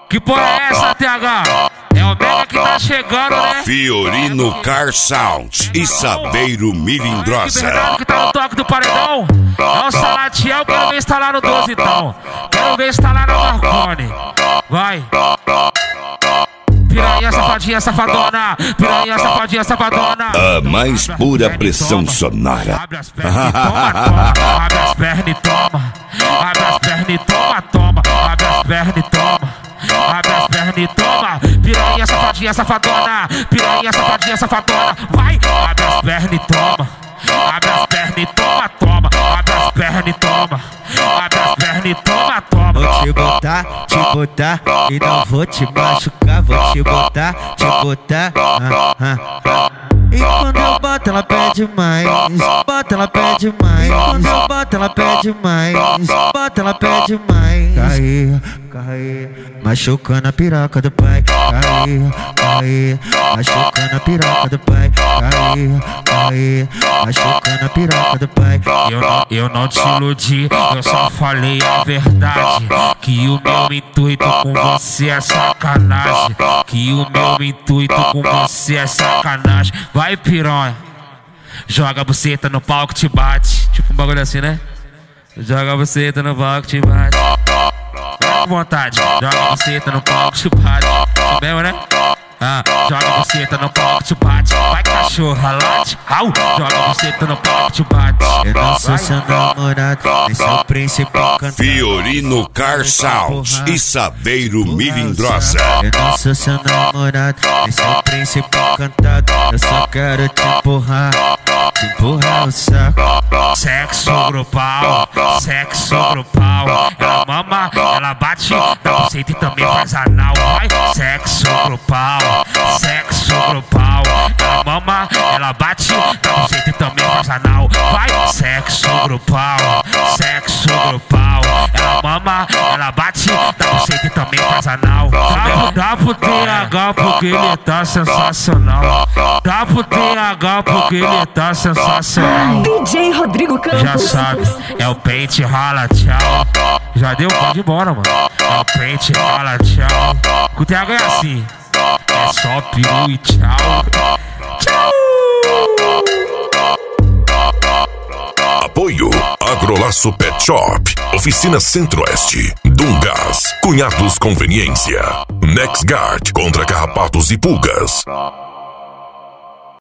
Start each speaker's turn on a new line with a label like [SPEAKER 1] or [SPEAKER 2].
[SPEAKER 1] Que porra é essa, TH? É o Mega que tá chegando, né?
[SPEAKER 2] Fiorino Car Sound e Saveiro Milindrosa.
[SPEAKER 1] Que tá no toque do paredão. É o Salatiel, quero ver instalar no 12 então. Quero ver instalar no Marconi. Vai. Piranha, safadinha, safadona. Piranha, safadinha, safadona.
[SPEAKER 2] A mais pura pressão sonora.
[SPEAKER 1] Abre as pernas e toma, toma. Abre as pernas e toma. Abre as pernas e toma, toma. Abre as pernas e toma. Abre as pernas e toma. Piranha, safadinha, safadona. Piranha, safadinha, safadona. Vai. Abre as pernas e toma. Abre as pernas e toma, toma. Abre as pernas e toma. Abre as pernas e toma, toma.
[SPEAKER 3] Vou te botar e não vou te machucar. Vou te botar. E quando eu boto ela pede mais. Bota ela pede mais. E quando eu boto ela pede mais. Bota ela pede mais. Cai, machucando a piroca do pai. Cai, machucando a piroca do pai. Cai, machucando a piroca do pai.
[SPEAKER 1] Eu não te iludi, eu só falei a verdade. Que o meu intuito com você é sacanagem. Que o meu intuito com você é sacanagem. Vai, piranha. Joga a buceta no palco, te bate. Tipo um bagulho assim, né? Joga a buceta no palco, te bate. Vai com vontade. Joga a buceta no palco, te bate. Isso mesmo, né? Joga a buceta no palco, te bate. Vai, cachorra, late. Joga a buceta no palco, te bate.
[SPEAKER 3] Eu não sou seu namorado, nem seu príncipe encantado.
[SPEAKER 2] Fiorino Car Sound e Saveiro Milindrosa.
[SPEAKER 3] Eu não sou seu namorado, nem seu príncipe encantado. Eu só quero te empurrar o saco.
[SPEAKER 1] Sexo grupal, sexo grupal. Ela mama, ela bate na buceta e também faz anal. Vai, sexo grupal, sexo grupal. Ela mama, ela bate na buceta e também faz anal. Vai, sexo grupal, sexo grupal. Ela mama, ela bate na buceta e também faz anal. Dá pro TH porque ele tá sensacional. Dá pro TH porque ele tá sensacional.
[SPEAKER 4] DJ Rodrigo Campos.
[SPEAKER 1] Já sabe, é o pente, rala, tchau. Já deu? Pode ir embora, mano. É o pente, rala, tchau. Com o TH é assim. É só peru e tchau. Tchau!
[SPEAKER 5] Apoio Agrolaço Pet Shop, Oficina Centro-Oeste, Dungas, Cunhados Conveniência, Nexguard contra carrapatos e pulgas.